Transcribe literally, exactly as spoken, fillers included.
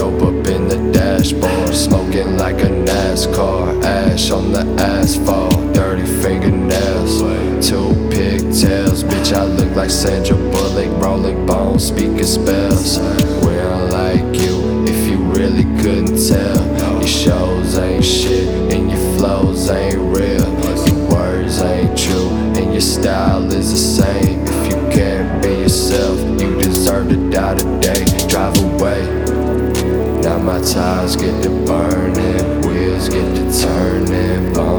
dope up in the dashboard, smoking like a NASCAR. Ash on the asphalt, dirty fingernails, two pigtails. Bitch, I look like Sandra Bullock, rolling bones, speaking spells. We don't like you if you really couldn't tell. Your shows ain't shit and your flows ain't real. Your words ain't true and your style is the same. If you can't be yourself, you deserve to die today. Drive away. Now my tires get to burning, wheels get to turning.